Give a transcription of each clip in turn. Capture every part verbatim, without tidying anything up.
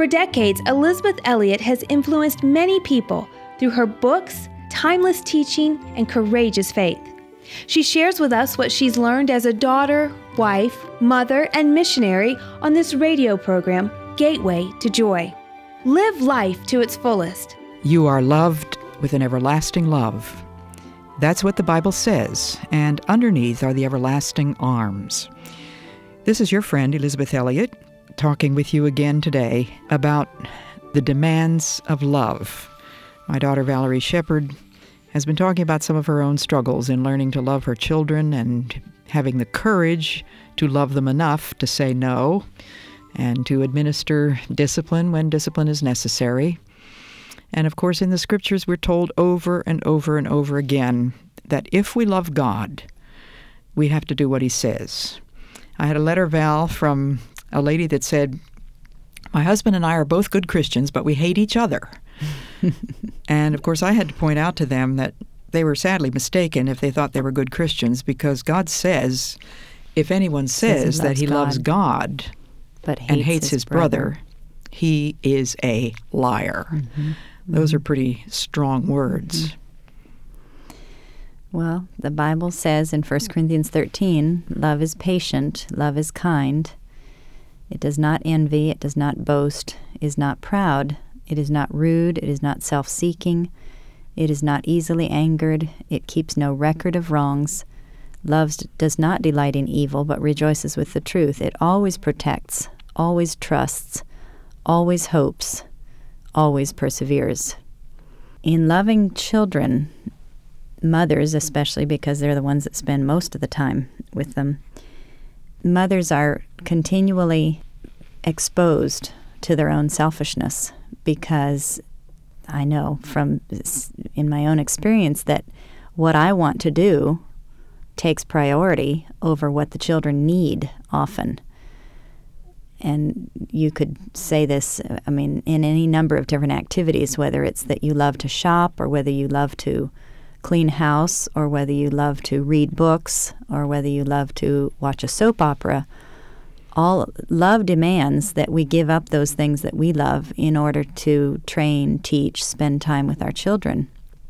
For decades, Elisabeth Elliot has influenced many people through her books, timeless teaching, and courageous faith. She shares with us what she's learned as a daughter, wife, mother, and missionary on this radio program, Gateway to Joy. Live life to its fullest. You are loved with an everlasting love. That's what the Bible says, and underneath are the everlasting arms. This is your friend, Elisabeth Elliot, talking with you again today about the demands of love. My daughter, Valerie Shepard, has been talking about some of her own struggles in learning to love her children and having the courage to love them enough to say no and to administer discipline when discipline is necessary. And of course, in the Scriptures, we're told over and over and over again that if we love God, we have to do what He says. I had a letter, Val, from a lady that said, my husband and I are both good Christians, but we hate each other. And, of course, I had to point out to them that they were sadly mistaken if they thought they were good Christians, because God says, if anyone says, says he that he God, loves God but hates and hates his, his brother, brother, he is a liar. Mm-hmm. Those mm-hmm. are pretty strong words. Mm-hmm. Well, the Bible says in First Corinthians thirteen, love is patient, love is kind. It does not envy, it does not boast, is not proud, it is not rude, it is not self-seeking, it is not easily angered, it keeps no record of wrongs. Love does not delight in evil, but rejoices with the truth. It always protects, always trusts, always hopes, always perseveres. In loving children, mothers especially, because they're the ones that spend most of the time with them, mothers are continually exposed to their own selfishness, because I know from in my own experience that what I want to do takes priority over what the children need often. And you could say this, I mean, in any number of different activities, whether it's that you love to shop or whether you love to clean house or whether you love to read books or whether you love to watch a soap opera. All love demands that we give up those things that we love in order to train, teach, spend time with our children.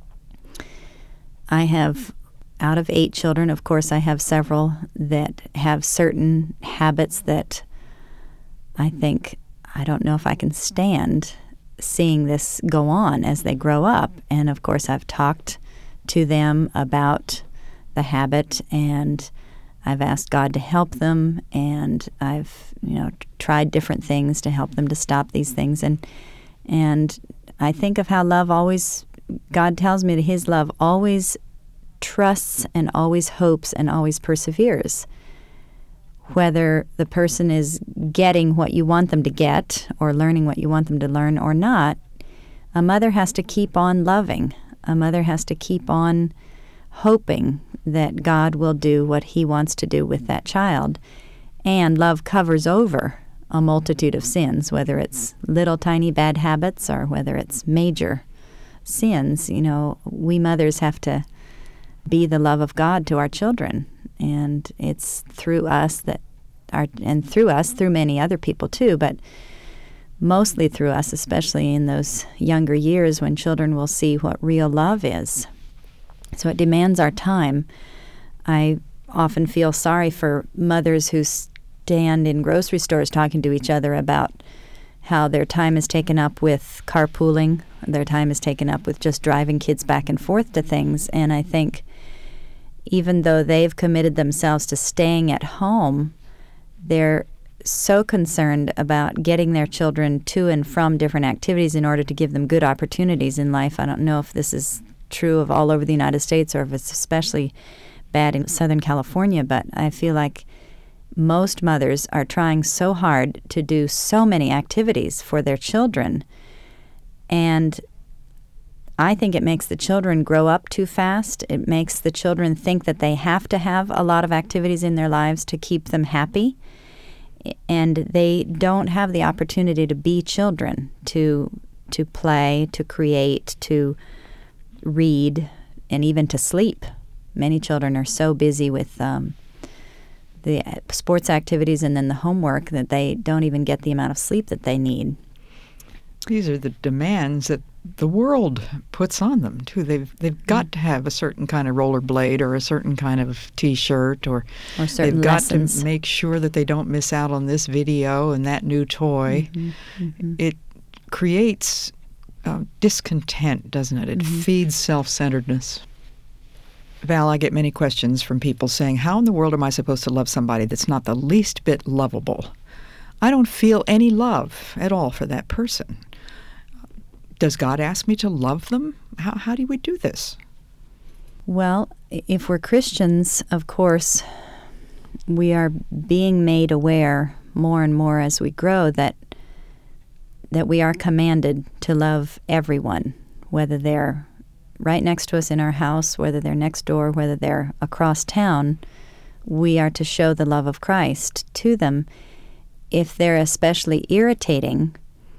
I have, out of eight children, of course, I have several that have certain habits that I think, I don't know if I can stand seeing this go on as they grow up. And of course, I've talked to them about the habit, and I've asked God to help them, and I've, you know, t- tried different things to help them to stop these things. And and I think of how love always, God tells me that His love always trusts and always hopes and always perseveres. Whether the person is getting what you want them to get or learning what you want them to learn or not, a mother has to keep on loving. A mother has to keep on hoping that God will do what He wants to do with that child. And love covers over a multitude of sins, whether it's little tiny bad habits or whether it's major sins. You know, we mothers have to be the love of God to our children. And it's through us that our, and through us, through many other people too, but mostly through us, especially in those younger years when children will see what real love is. So it demands our time. I often feel sorry for mothers who stand in grocery stores talking to each other about how their time is taken up with carpooling, their time is taken up with just driving kids back and forth to things. And I think even though they've committed themselves to staying at home, they're so concerned about getting their children to and from different activities in order to give them good opportunities in life. I don't know if this is true of all over the United States or if it's especially bad in Southern California, but I feel like most mothers are trying so hard to do so many activities for their children. And I think it makes the children grow up too fast. It makes the children think that they have to have a lot of activities in their lives to keep them happy. And they don't have the opportunity to be children, to to play, to create, to read, and even to sleep. Many children are so busy with um, the sports activities and then the homework that they don't even get the amount of sleep that they need. These are the demands that the world puts on them, too. They've they've got to have a certain kind of rollerblade or a certain kind of T-shirt, or, or certain they've got lessons. to make sure that they don't miss out on this video and that new toy. Mm-hmm. Mm-hmm. It creates uh, discontent, doesn't it? It Mm-hmm. feeds self-centeredness. Val, I get many questions from people saying, how in the world am I supposed to love somebody that's not the least bit lovable? I don't feel any love at all for that person. Does God ask me to love them? How, how do we do this? Well, if we're Christians, of course, we are being made aware more and more as we grow that that we are commanded to love everyone, whether they're right next to us in our house, whether they're next door, whether they're across town. We are to show the love of Christ to them. If they're especially irritating,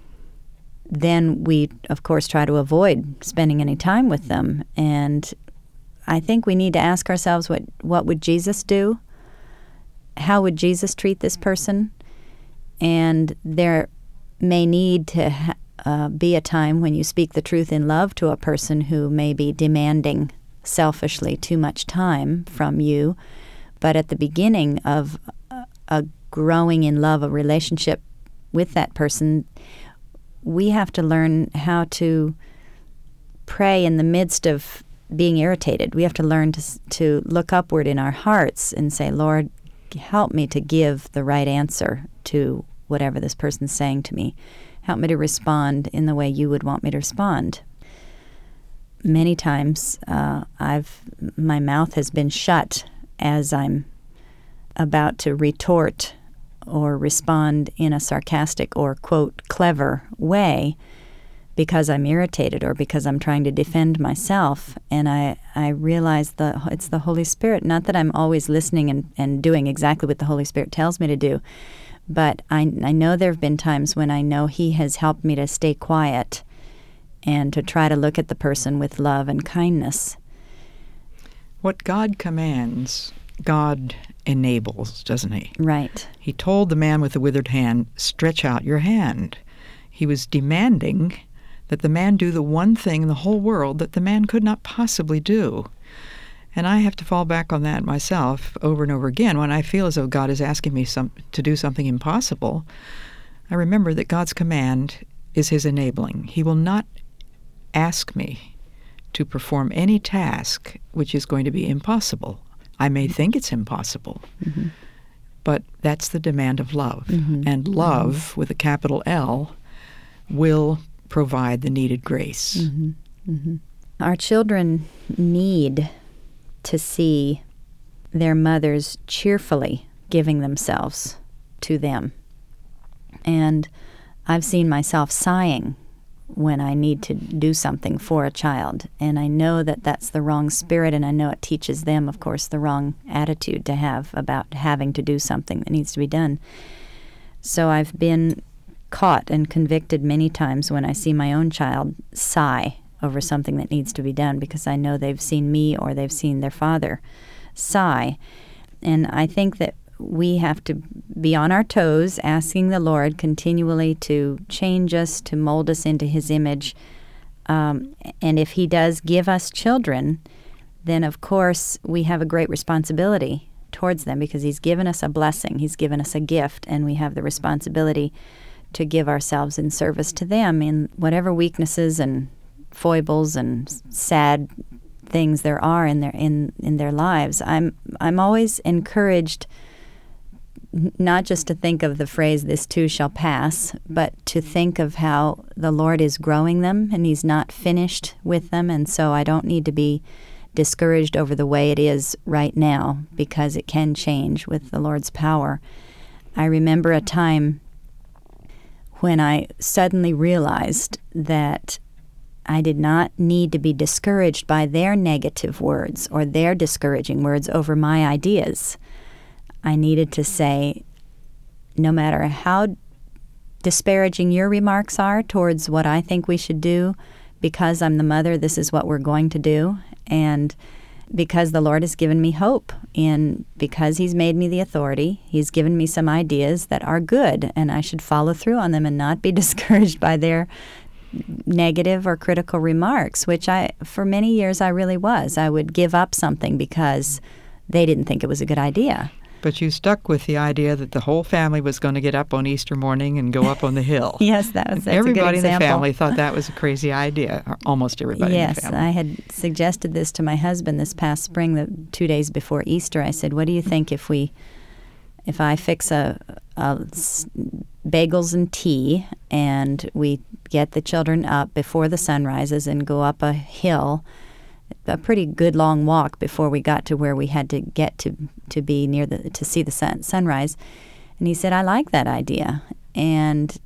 then we, of course, try to avoid spending any time with them. And I think we need to ask ourselves, what, what would Jesus do? How would Jesus treat this person? And there may need to ha- uh, be a time when you speak the truth in love to a person who may be demanding selfishly too much time from you. But at the beginning of a, a growing in love, a relationship with that person, we have to learn how to pray in the midst of being irritated. We have to learn to to look upward in our hearts and say, Lord, help me to give the right answer to whatever this person's saying to me. Help me to respond in the way you would want me to respond. Many times, uh, I've my mouth has been shut as I'm about to retort or respond in a sarcastic or, quote, clever way because I'm irritated or because I'm trying to defend myself. And I, I realize that it's the Holy Spirit. Not that I'm always listening and, and doing exactly what the Holy Spirit tells me to do, but I, I know there have been times when I know He has helped me to stay quiet and to try to look at the person with love and kindness. What God commands, God enables, doesn't He? Right. He told the man with the withered hand, stretch out your hand. He was demanding that the man do the one thing in the whole world that the man could not possibly do. And I have to fall back on that myself over and over again. When I feel as though God is asking me some, to do something impossible, I remember that God's command is His enabling. He will not ask me to perform any task which is going to be impossible. I may think it's impossible, mm-hmm. but that's the demand of love. Mm-hmm. And love, mm-hmm. with a capital L, will provide the needed grace. Mm-hmm. Mm-hmm. Our children need to see their mothers cheerfully giving themselves to them. And I've seen myself sighing when I need to do something for a child. And I know that that's the wrong spirit, and I know it teaches them, of course, the wrong attitude to have about having to do something that needs to be done. So I've been caught and convicted many times when I see my own child sigh over something that needs to be done because I know they've seen me or they've seen their father sigh. And I think that we have to be on our toes, asking the Lord continually to change us, to mold us into His image. Um, and if He does give us children, then of course we have a great responsibility towards them because He's given us a blessing. He's given us a gift, and we have the responsibility to give ourselves in service to them in whatever weaknesses and foibles and sad things there are in their in, in their lives. I'm I'm always encouraged not just to think of the phrase, this too shall pass, but to think of how the Lord is growing them and He's not finished with them. And so I don't need to be discouraged over the way it is right now because it can change with the Lord's power. I remember a time when I suddenly realized that I did not need to be discouraged by their negative words or their discouraging words over my ideas. I needed to say, no matter how disparaging your remarks are towards what I think we should do, because I'm the mother, this is what we're going to do. And because the Lord has given me hope, and because He's made me the authority, He's given me some ideas that are good, and I should follow through on them and not be discouraged by their negative or critical remarks, which I, for many years, I really was. I would give up something because they didn't think it was a good idea. But you stuck with the idea that the whole family was going to get up on Easter morning and go up on the hill. Yes, that was that's everybody a good in the example. family thought that was a crazy idea, or almost everybody yes, in the family. I had suggested this to my husband this past spring, the two days before Easter. I said, "What do you think if we, if I fix a, a bagels and tea, and we get the children up before the sun rises and go up a hill?" A pretty good long walk before we got to where we had to get to to be near the to see the sun, sunrise. And he said, "I like that idea." And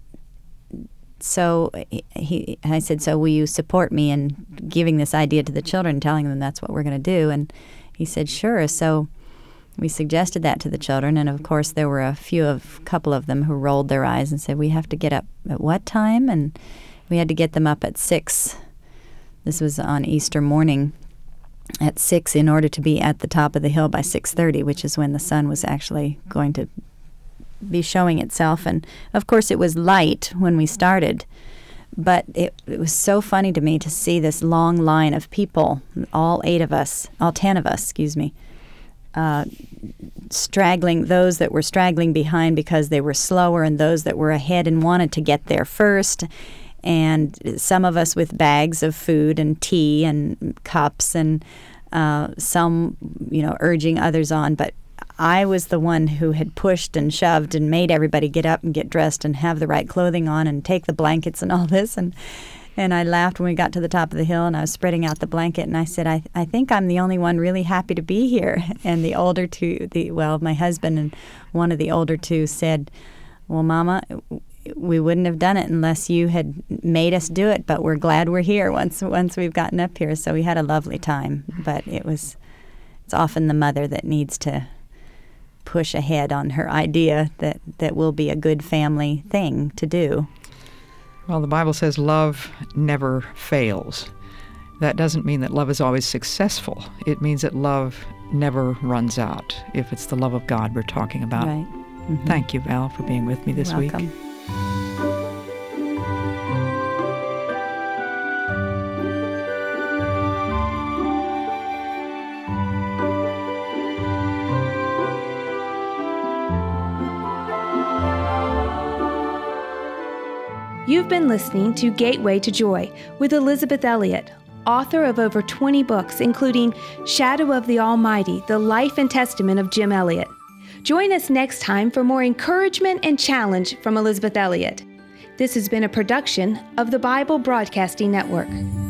so he, I said, "So will you support me in giving this idea to the children, telling them that's what we're going to do?" And he said, "Sure." So we suggested that to the children, and of course there were a few of, couple of them who rolled their eyes and said, "We have to get up at what time?" And we had to get them up at six. This was on Easter morning at six in order to be at the top of the hill by six thirty, which is when the sun was actually going to be showing itself. And, of course, it was light when we started, but it, it was so funny to me to see this long line of people, all eight of us, all ten of us, excuse me, uh, straggling, those that were straggling behind because they were slower and those that were ahead and wanted to get there first. And some of us with bags of food and tea and cups, and uh, some, you know, urging others on. But I was the one who had pushed and shoved and made everybody get up and get dressed and have the right clothing on and take the blankets and all this. And and I laughed when we got to the top of the hill, and I was spreading out the blanket, and I said, I, I think I'm the only one really happy to be here. And the older two, the well, my husband and one of the older two said, "Well, Mama, we wouldn't have done it unless you had made us do it, but we're glad we're here once once we've gotten up here." So we had a lovely time, but it was it's often the mother that needs to push ahead on her idea that, that will be a good family thing to do. Well, the Bible says love never fails. That doesn't mean that love is always successful. It means that love never runs out, if it's the love of God we're talking about. Right. Mm-hmm. Thank you, Val, for being with me this You're welcome. week. You've been listening to Gateway to Joy with Elizabeth Elliot, author of over twenty books, including Shadow of the Almighty, The Life and Testament of Jim Elliot. Join us next time for more encouragement and challenge from Elizabeth Elliot. This has been a production of the Bible Broadcasting Network.